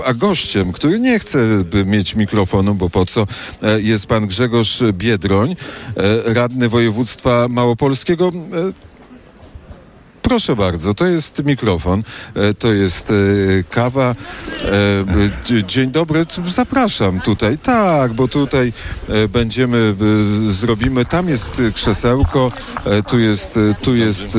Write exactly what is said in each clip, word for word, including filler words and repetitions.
A gościem, który nie chce mieć mikrofonu, bo po co, jest pan Grzegorz Biedroń, radny województwa małopolskiego. Proszę bardzo, to jest mikrofon, to jest kawa. Dzień dobry, zapraszam tutaj. Tak, bo tutaj będziemy, zrobimy, tam jest krzesełko, tu jest, tu jest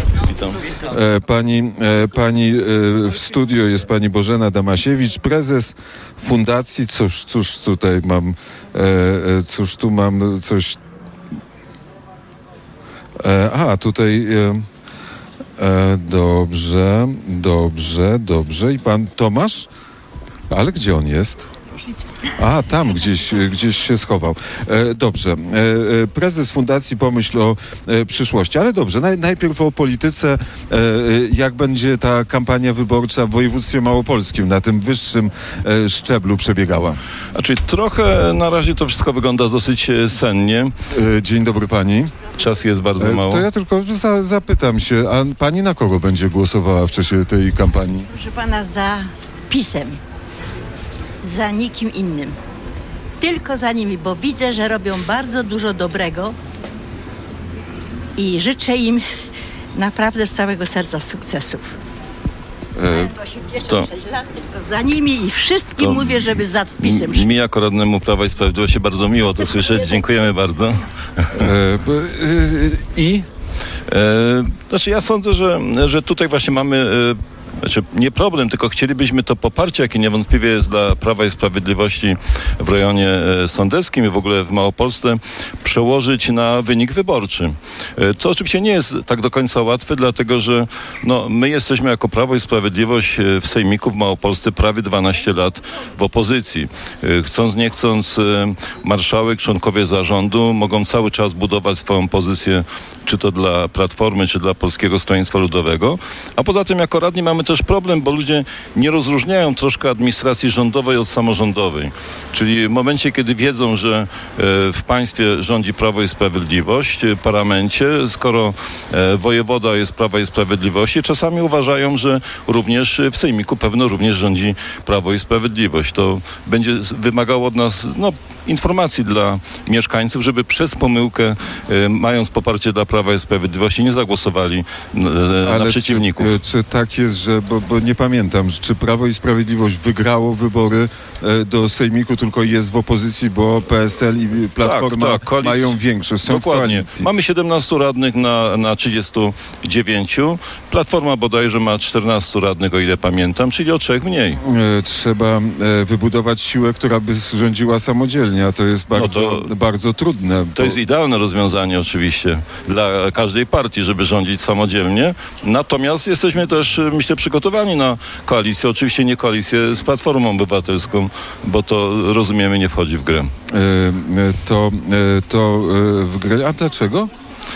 pani, pani w studio jest pani Bożena Damasiewicz, prezes fundacji, cóż, cóż tutaj mam, cóż tu mam, coś, a tutaj... E, dobrze, dobrze, dobrze. I pan Tomasz? Ale gdzie on jest? A, tam gdzieś, gdzieś się schował. E, dobrze. E, prezes Fundacji Pomyśl o e, przyszłości. Ale dobrze, naj, najpierw o polityce. E, jak będzie ta kampania wyborcza w województwie małopolskim na tym wyższym e, szczeblu przebiegała? Znaczy trochę na razie to wszystko wygląda dosyć sennie. E, dzień dobry pani. Czas jest bardzo mało. To ja tylko za, zapytam się, a pani na kogo będzie głosowała w czasie tej kampanii? Proszę pana, za PiS-em. Za nikim innym. Tylko za nimi, bo widzę, że robią bardzo dużo dobrego i życzę im naprawdę z całego serca sukcesów. E, osiemdziesiąt sześć lat, tylko za nimi i wszystkim mówię, żeby za PiS-em szli. Mi jako radnemu Prawa i Sprawiedliwości bardzo miło to słyszeć. Dziękujemy bardzo. E, I? E, znaczy ja sądzę, że, że tutaj właśnie mamy... E, Znaczy, nie problem, tylko chcielibyśmy to poparcie, jakie niewątpliwie jest dla Prawa i Sprawiedliwości w rejonie e, sądeckim i w ogóle w Małopolsce, przełożyć na wynik wyborczy. E, co oczywiście nie jest tak do końca łatwe, dlatego że no, my jesteśmy jako Prawo i Sprawiedliwość e, w Sejmiku w Małopolsce prawie dwanaście lat w opozycji. E, chcąc, nie chcąc, e, marszałek, członkowie zarządu mogą cały czas budować swoją pozycję, czy to dla Platformy, czy dla Polskiego Stronnictwa Ludowego. A poza tym jako radni mamy też problem, bo ludzie nie rozróżniają troszkę administracji rządowej od samorządowej. Czyli w momencie, kiedy wiedzą, że e, w państwie rządzi Prawo i Sprawiedliwość, w parlamencie, skoro e, wojewoda jest Prawa i Sprawiedliwości, czasami uważają, że również w Sejmiku pewno również rządzi Prawo i Sprawiedliwość. To będzie wymagało od nas no, informacji dla mieszkańców, żeby przez pomyłkę, e, mając poparcie dla Prawa i Sprawiedliwości, nie zagłosowali e, na przeciwników. Czy, czy tak jest, że, bo, bo nie pamiętam, czy Prawo i Sprawiedliwość wygrało wybory e, do Sejmiku, tylko jest w opozycji, bo P S L i Platforma tak, tak, koalic... mają większość, są Dokładnie. w koalicji. Mamy siedemnastu radnych na, na trzydziestu dziewięciu. Platforma bodajże ma czternastu radnych, o ile pamiętam, czyli o trzech mniej. E, trzeba e, wybudować siłę, która by rządziła samodzielnie, a to jest bardzo, no to, bardzo trudne. To bo... jest idealne rozwiązanie oczywiście dla każdej partii, żeby rządzić samodzielnie. Natomiast jesteśmy też, myślę, przygotowani na koalicję. Oczywiście nie koalicję z Platformą Obywatelską, bo to, rozumiemy, nie wchodzi w grę. E, to, e, to e, w grę. A dlaczego?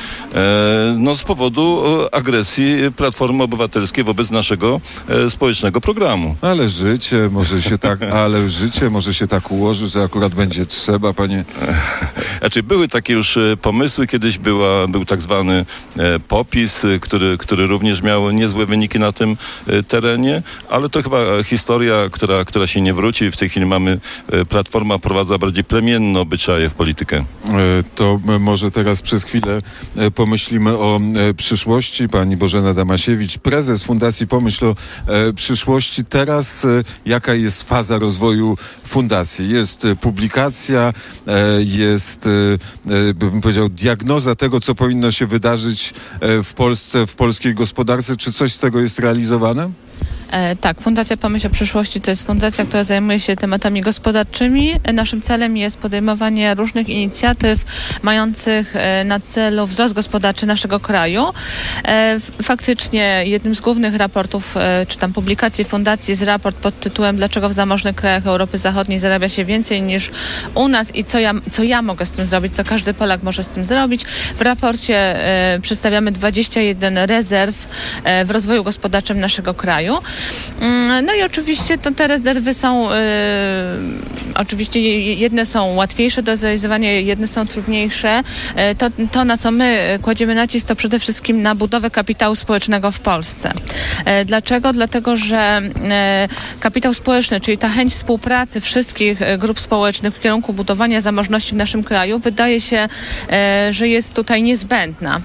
No z powodu agresji Platformy Obywatelskiej wobec naszego e, społecznego programu. Ale życie może się tak, ale życie może się tak ułoży, że akurat będzie trzeba, panie... Znaczy były takie już pomysły, kiedyś była, był tak zwany e, popis, który, który również miał niezłe wyniki na tym e, terenie, ale to chyba historia, która, która się nie wróci. W tej chwili mamy, e, Platforma prowadza bardziej plemienne obyczaje w politykę. E, to może teraz przez chwilę e, pomyślimy o e, przyszłości. Pani Bożena Damasiewicz, prezes Fundacji Pomyśl o e, przyszłości. Teraz e, jaka jest faza rozwoju fundacji? Jest e, publikacja, e, jest, e, e, bym powiedział, diagnoza tego, co powinno się wydarzyć e, w Polsce, w polskiej gospodarce. Czy coś z tego jest realizowane? E, tak, Fundacja Pomyśl o Przyszłości to jest fundacja, która zajmuje się tematami gospodarczymi. E, naszym celem jest podejmowanie różnych inicjatyw mających e, na celu wzrost gospodarczy naszego kraju. E, faktycznie jednym z głównych raportów, e, czy tam publikacji fundacji jest raport pod tytułem "Dlaczego w zamożnych krajach Europy Zachodniej zarabia się więcej niż u nas i co ja, co ja mogę z tym zrobić, co każdy Polak może z tym zrobić". W raporcie e, przedstawiamy dwadzieścia jeden rezerw e, w rozwoju gospodarczym naszego kraju. No i oczywiście to te rezerwy są, e, oczywiście jedne są łatwiejsze do zrealizowania, jedne są trudniejsze. E, to, to, na co my kładziemy nacisk, to przede wszystkim na budowę kapitału społecznego w Polsce. E, dlaczego? Dlatego, że e, kapitał społeczny, czyli ta chęć współpracy wszystkich grup społecznych w kierunku budowania zamożności w naszym kraju, wydaje się, e, że jest tutaj niezbędna.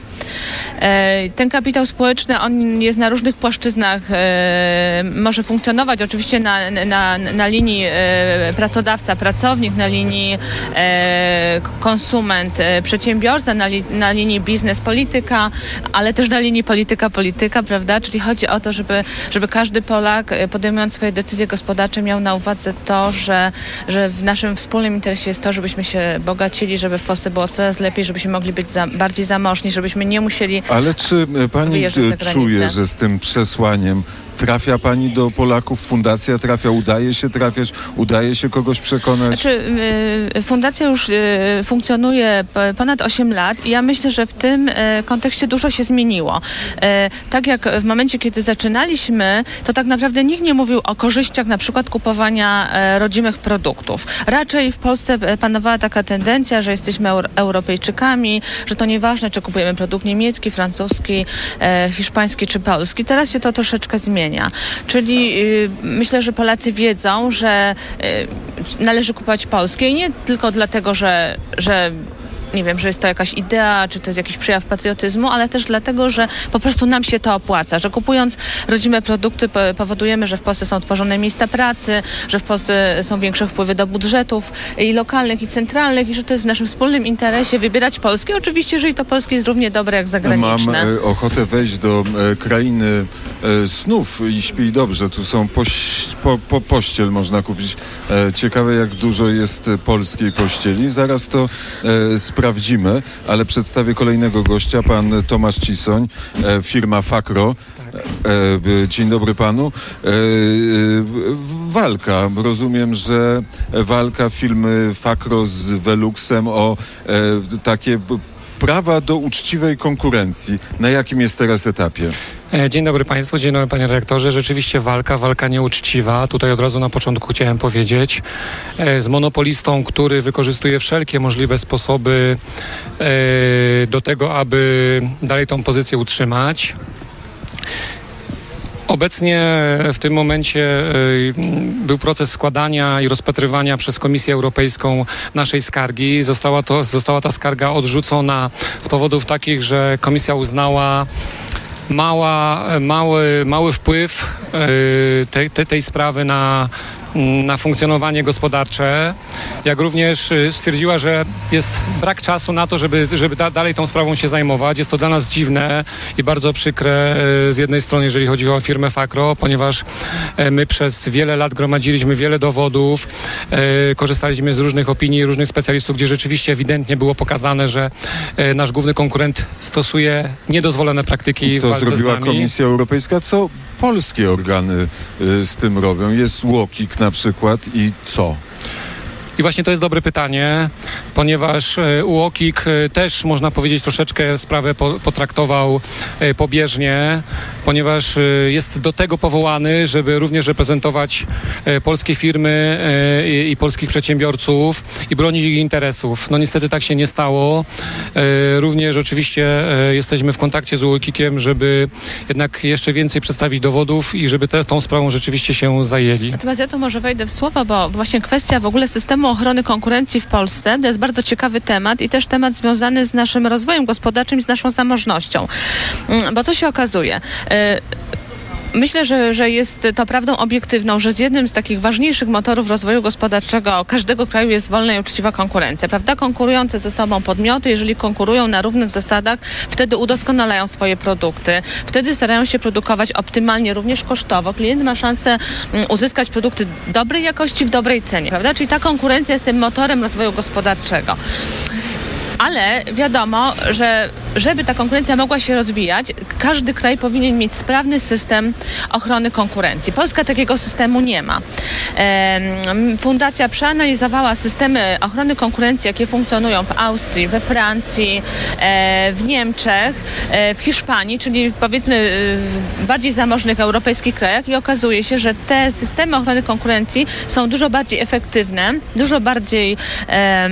E, ten kapitał społeczny, on jest na różnych płaszczyznach, e, może funkcjonować oczywiście na, na, na linii e, pracodawca-pracownik, na linii e, konsument, e, przedsiębiorca, na, li, na linii biznes-polityka, ale też na linii polityka-polityka, prawda? Czyli chodzi o to, żeby, żeby każdy Polak, podejmując swoje decyzje gospodarcze, miał na uwadze to, że, że w naszym wspólnym interesie jest to, żebyśmy się bogacili, żeby w Polsce było coraz lepiej, żebyśmy mogli być za, bardziej zamożni, żebyśmy nie musieli Ale czy pani czuje, że z tym przesłaniem trafia pani do Polaków? Fundacja trafia, udaje się trafiać, udaje się kogoś przekonać? Znaczy, y, fundacja już y, funkcjonuje p- ponad osiem lat i ja myślę, że w tym y, kontekście dużo się zmieniło. Y, tak jak w momencie, kiedy zaczynaliśmy, to tak naprawdę nikt nie mówił o korzyściach na przykład kupowania y, rodzimych produktów. Raczej w Polsce panowała taka tendencja, że jesteśmy Euro- Europejczykami, że to nieważne, czy kupujemy produkt niemiecki, francuski, y, hiszpański czy polski. Teraz się to troszeczkę zmienia. Czyli y, myślę, że Polacy wiedzą, że y, należy kupować polskie i nie tylko dlatego, że, że nie wiem, że jest to jakaś idea, czy to jest jakiś przejaw patriotyzmu, ale też dlatego, że po prostu nam się to opłaca, że kupując rodzime produkty powodujemy, że w Polsce są tworzone miejsca pracy, że w Polsce są większe wpływy do budżetów i lokalnych, i centralnych, i że to jest w naszym wspólnym interesie wybierać polskie. Oczywiście, jeżeli to polskie jest równie dobre jak zagraniczne. Mam e, ochotę wejść do e, krainy e, snów i śpi dobrze. Tu są poś, po, po pościel można kupić. E, ciekawe, jak dużo jest polskiej pościeli. Zaraz to e, sprawdzimy, ale przedstawię kolejnego gościa, pan Tomasz Cisoń, e, firma Fakro. E, dzień dobry panu. E, e, walka. Rozumiem, że walka firmy Fakro z Veluxem o e, takie prawa do uczciwej konkurencji. Na jakim jest teraz etapie? Dzień dobry Państwu, dzień dobry Panie Rektorze. Rzeczywiście walka, walka nieuczciwa. Tutaj od razu na początku chciałem powiedzieć. Z monopolistą, który wykorzystuje wszelkie możliwe sposoby do tego, aby dalej tą pozycję utrzymać. Obecnie w tym momencie y, był proces składania i rozpatrywania przez Komisję Europejską naszej skargi. Została, to, została ta skarga odrzucona z powodów takich, że Komisja uznała mała, mały, mały wpływ y, te, te, tej sprawy na na funkcjonowanie gospodarcze, jak również stwierdziła, że jest brak czasu na to, żeby, żeby da, dalej tą sprawą się zajmować. Jest to dla nas dziwne i bardzo przykre z jednej strony, jeżeli chodzi o firmę Fakro, ponieważ my przez wiele lat gromadziliśmy wiele dowodów, korzystaliśmy z różnych opinii, różnych specjalistów, gdzie rzeczywiście ewidentnie było pokazane, że nasz główny konkurent stosuje niedozwolone praktyki w walce z nami. To zrobiła Komisja Europejska. Co polskie organy y, z tym robią? Jest UOKiK na przykład i co? I właśnie to jest dobre pytanie, ponieważ UOKiK też, można powiedzieć, troszeczkę sprawę potraktował pobieżnie, ponieważ jest do tego powołany, żeby również reprezentować polskie firmy i polskich przedsiębiorców i bronić ich interesów. No niestety tak się nie stało. Również oczywiście jesteśmy w kontakcie z UOKikiem, żeby jednak jeszcze więcej przedstawić dowodów i żeby te, tą sprawą rzeczywiście się zajęli. Natomiast ja tu może wejdę w słowa, bo właśnie kwestia w ogóle systemu ochrony konkurencji w Polsce to jest bardzo ciekawy temat i też temat związany z naszym rozwojem gospodarczym i z naszą zamożnością. Bo co się okazuje? Myślę, że, że jest to prawdą obiektywną, że z jednym z takich ważniejszych motorów rozwoju gospodarczego każdego kraju jest wolna i uczciwa konkurencja, prawda? Konkurujące ze sobą podmioty, jeżeli konkurują na równych zasadach, wtedy udoskonalają swoje produkty, wtedy starają się produkować optymalnie, również kosztowo. Klient ma szansę uzyskać produkty dobrej jakości w dobrej cenie, prawda? Czyli ta konkurencja jest tym motorem rozwoju gospodarczego. Ale wiadomo, że żeby ta konkurencja mogła się rozwijać, każdy kraj powinien mieć sprawny system ochrony konkurencji. Polska takiego systemu nie ma. Fundacja przeanalizowała systemy ochrony konkurencji, jakie funkcjonują w Austrii, we Francji, w Niemczech, w Hiszpanii, czyli powiedzmy w bardziej zamożnych europejskich krajach i okazuje się, że te systemy ochrony konkurencji są dużo bardziej efektywne, dużo bardziej um,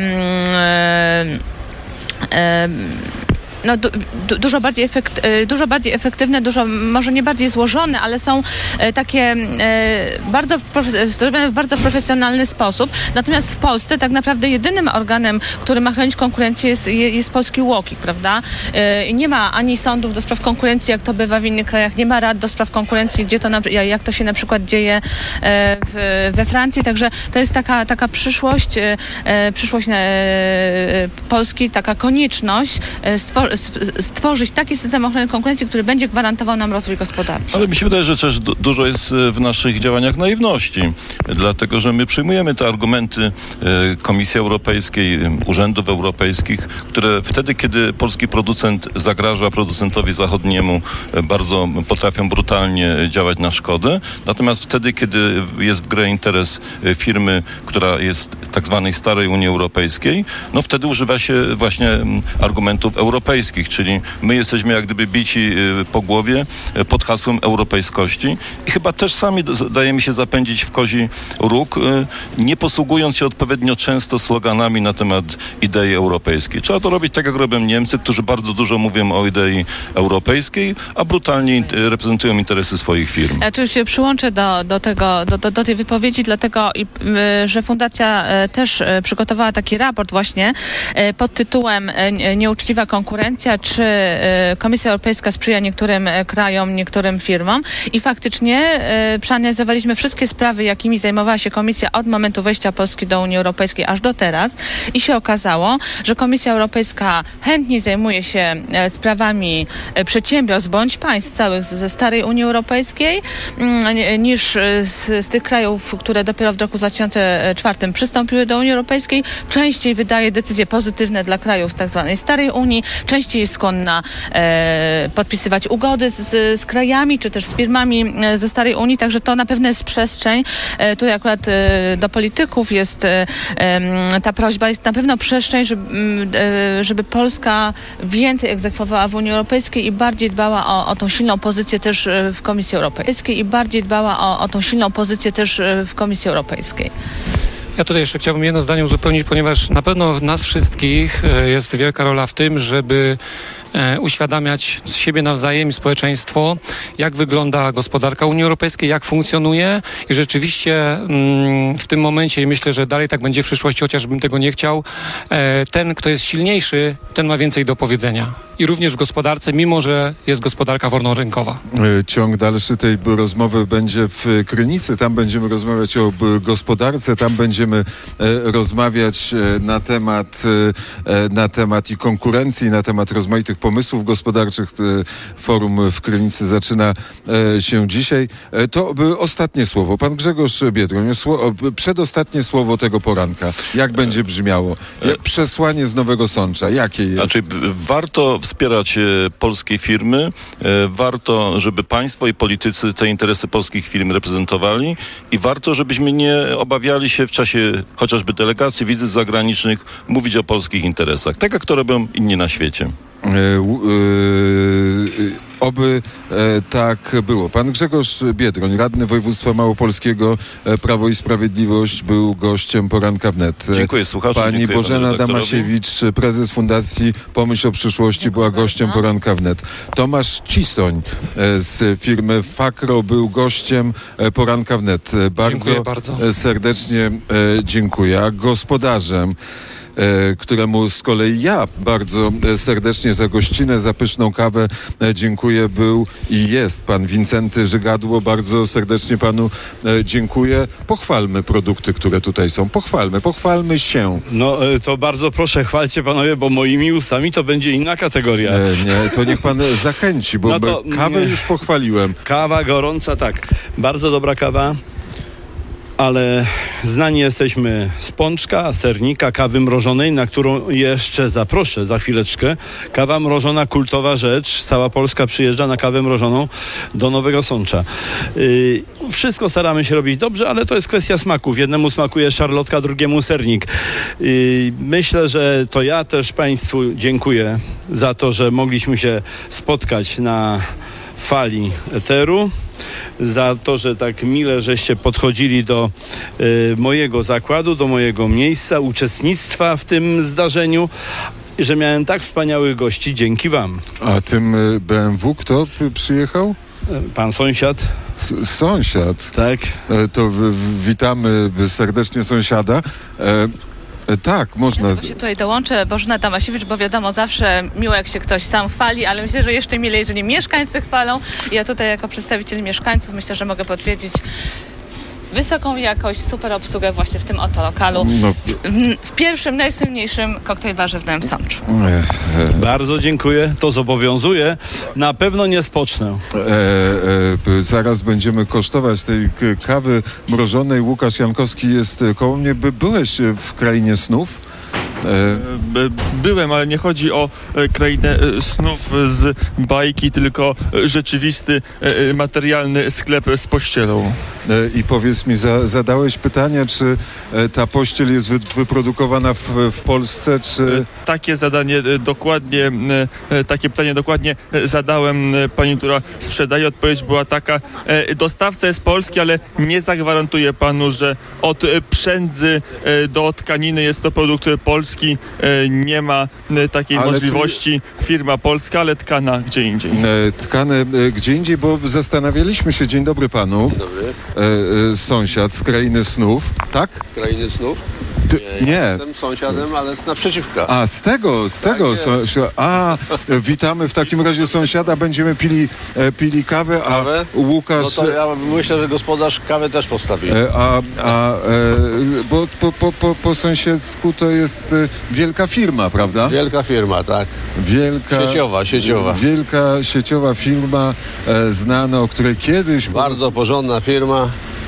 um, no, du, du, dużo, bardziej efekt, dużo bardziej efektywne, dużo może nie bardziej złożone, ale są e, takie e, bardzo w, zrobione w bardzo profesjonalny sposób. Natomiast w Polsce tak naprawdę jedynym organem, który ma chronić konkurencję jest, jest polski UOKiK, prawda? E, nie ma ani sądów do spraw konkurencji, jak to bywa w innych krajach, nie ma rad do spraw konkurencji, gdzie to na, jak to się na przykład dzieje e, w, we Francji, także to jest taka, taka przyszłość, e, przyszłość e, Polski, taka konieczność e, stwor- stworzyć taki system ochrony konkurencji, który będzie gwarantował nam rozwój gospodarczy. Ale mi się wydaje, że też du- dużo jest w naszych działaniach naiwności, dlatego że my przyjmujemy te argumenty e, Komisji Europejskiej, urzędów europejskich, które wtedy, kiedy polski producent zagraża producentowi zachodniemu, e, bardzo potrafią brutalnie działać na szkodę. Natomiast wtedy, kiedy jest w grze interes e, firmy, która jest tak zwanej starej Unii Europejskiej, no wtedy używa się właśnie m, argumentów europejskich, czyli my jesteśmy jak gdyby bici po głowie pod hasłem europejskości i chyba też sami dajemy się zapędzić w kozi róg, nie posługując się odpowiednio często sloganami na temat idei europejskiej. Trzeba to robić tak, jak robią Niemcy, którzy bardzo dużo mówią o idei europejskiej, a brutalnie reprezentują interesy swoich firm. Ja oczywiście się przyłączę do, do, tego, do, do, do tej wypowiedzi, dlatego, że Fundacja też przygotowała taki raport właśnie pod tytułem Nieuczciwa konkurencja, czy Komisja Europejska sprzyja niektórym krajom, niektórym firmom i faktycznie przeanalizowaliśmy wszystkie sprawy, jakimi zajmowała się Komisja od momentu wejścia Polski do Unii Europejskiej aż do teraz i się okazało, że Komisja Europejska chętniej zajmuje się sprawami przedsiębiorstw bądź państw całych ze starej Unii Europejskiej niż z, z tych krajów, które dopiero w roku dwa tysiące czwartym przystąpiły do Unii Europejskiej. Częściej wydaje decyzje pozytywne dla krajów z tak zwanej starej Unii, częściej jest skłonna e, podpisywać ugody z, z krajami, czy też z firmami ze starej Unii, także to na pewno jest przestrzeń. E, tutaj akurat e, do polityków jest e, e, ta prośba, jest na pewno przestrzeń, żeby, e, żeby Polska więcej egzekwowała w Unii Europejskiej i bardziej dbała o, o tą silną pozycję też w Komisji Europejskiej i bardziej dbała o, o tą silną pozycję też w Komisji Europejskiej. Ja tutaj jeszcze chciałbym jedno zdanie uzupełnić, ponieważ na pewno nas wszystkich jest wielka rola w tym, żeby uświadamiać z siebie nawzajem i społeczeństwo, jak wygląda gospodarka Unii Europejskiej, jak funkcjonuje i rzeczywiście mm, w tym momencie, i myślę, że dalej tak będzie w przyszłości, chociażbym tego nie chciał, e, ten, kto jest silniejszy, ten ma więcej do powiedzenia. I również w gospodarce, mimo że jest gospodarka wolnorynkowa. Ciąg dalszy tej rozmowy będzie w Krynicy. Tam będziemy rozmawiać o gospodarce, tam będziemy e, rozmawiać e, na temat, e, na temat i konkurencji, na temat rozmaitych pomysłów gospodarczych. Forum w Krynicy zaczyna e, się dzisiaj. E, to by ostatnie słowo. Pan Grzegorz Biedroń, sło, przedostatnie słowo tego poranka. Jak będzie brzmiało? Jak przesłanie z Nowego Sącza. Jakie jest? Znaczy, warto wspierać e, polskie firmy. E, warto, żeby państwo i politycy te interesy polskich firm reprezentowali i warto, żebyśmy nie obawiali się w czasie chociażby delegacji, wizyt zagranicznych mówić o polskich interesach. Tak jak to robią inni na świecie. E, e, oby e, tak było. Pan Grzegorz Biedroń, radny województwa małopolskiego, e, Prawo i Sprawiedliwość, był gościem Poranka Wnet. Dziękuję słuchaczom. Pani dziękuję Bożena Damasiewicz, prezes Fundacji Pomyśl o przyszłości, była gościem bardzo. Poranka Wnet. Tomasz Cisoń e, z firmy Fakro był gościem e, Poranka Wnet. Bardzo, bardzo. serdecznie e, dziękuję. A gospodarzem, E, któremu z kolei ja bardzo serdecznie za gościnę, za pyszną kawę e, dziękuję, był i jest pan Wincenty Żygadło. Bardzo serdecznie panu e, dziękuję. Pochwalmy produkty, które tutaj są. Pochwalmy, pochwalmy się. No e, to bardzo proszę, chwalcie panowie, bo moimi ustami to będzie inna kategoria. E, nie, to niech pan zachęci, bo no to, kawę nie. już pochwaliłem. Kawa gorąca, tak. Bardzo dobra kawa. ale znani jesteśmy z pączka, sernika, kawy mrożonej, na którą jeszcze zaproszę za chwileczkę. Kawa mrożona, kultowa rzecz. Cała Polska przyjeżdża na kawę mrożoną do Nowego Sącza. Yy, wszystko staramy się robić dobrze, ale to jest kwestia smaków. Jednemu smakuje szarlotka, drugiemu sernik. Yy, myślę, że to ja też Państwu dziękuję za to, że mogliśmy się spotkać na fali eteru, za to, że tak mile żeście podchodzili do y, mojego zakładu, do mojego miejsca, uczestnictwa w tym zdarzeniu, i że miałem tak wspaniałych gości dzięki wam. A tym y, B M W kto p- przyjechał? Pan sąsiad. S- sąsiad. Tak. E, to w, w, witamy serdecznie sąsiada. E, e, tak, można. Ja tylko się tutaj dołączę, Bożena Tamasiewicz, bo wiadomo, zawsze miło jak się ktoś sam chwali, ale myślę, że jeszcze milej, jeżeli mieszkańcy chwalą. Ja tutaj jako przedstawiciel mieszkańców myślę, że mogę potwierdzić wysoką jakość, super obsługę właśnie w tym oto lokalu. No. W, w pierwszym, najsłynniejszym koktajl warzywnym w Sączu. E, e, Bardzo dziękuję. To zobowiązuje. Na pewno nie spocznę. E, e, zaraz będziemy kosztować tej k- kawy mrożonej. Łukasz Jankowski jest e, koło mnie. By, byłeś e, w Krainie Snów? E, B- Byłem, ale nie chodzi o e, krainę e, snów z bajki, tylko e, rzeczywisty, e, e, materialny sklep z pościelą. e, I powiedz mi, za, zadałeś pytanie, czy e, ta pościel jest wy, wyprodukowana w, w Polsce, czy... E, Takie zadanie e, dokładnie, e, e, takie pytanie dokładnie e, zadałem e, pani, która sprzedaje. Odpowiedź była taka: e, dostawca jest polski, ale nie zagwarantuję panu, że od e, przędzy e, do tkaniny jest to produkt e, polski. E, nie ma e, takiej Ale tu- możliwości. Firma polska, ale tkana gdzie indziej. E, tkane e, gdzie indziej, bo zastanawialiśmy się, dzień dobry panu, Dzień dobry. e, e, sąsiad z Krainy Snów, tak? Krainy snów? Ty, Nie, nie. Ja jestem sąsiadem, ale z naprzeciwka. A, z tego, z tego. jest. So, a, e, witamy w takim razie sąsiada, będziemy pili, e, pili kawę, a Kawę? Łukasz... No to ja myślę, że gospodarz kawę też postawi. E, A, a e, bo po, po, po, po sąsiedzku to jest e, wielka firma, prawda? Wielka firma, tak. Wielka, Sieciowa, sieciowa. Wielka sieciowa firma, e, znana, o której kiedyś... Bardzo porządna firma,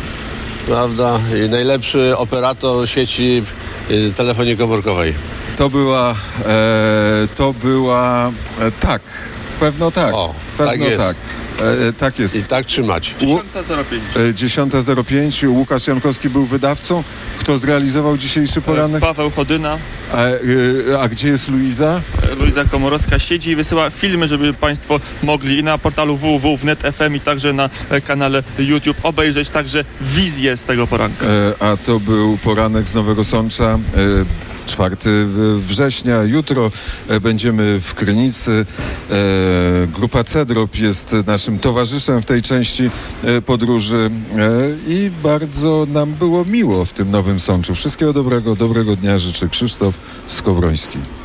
prawda? I najlepszy operator sieci y, telefonii komórkowej. To była, e, to była, e, tak, pewno tak. O, pewno tak jest. tak. E, tak jest. I tak trzymać. dziesiąta zero pięć. E, dziesiąta zero pięć. Łukasz Jankowski był wydawcą. Kto zrealizował dzisiejszy poranek? Paweł Chodyna, A, e, a gdzie jest Luiza? Luiza Komorowska siedzi i wysyła filmy, żeby państwo mogli i na portalu w w w kropka net kropka f m i także na e, kanale YouTube obejrzeć także wizję z tego poranka. E, a to był poranek z Nowego Sącza. E, czwartego września. Jutro e, będziemy w Krynicy. E, grupa Cedrop jest naszym towarzyszem w tej części e, podróży e, i bardzo nam było miło w tym Nowym Sączu. Wszystkiego dobrego, dobrego dnia życzy Krzysztof Skowroński.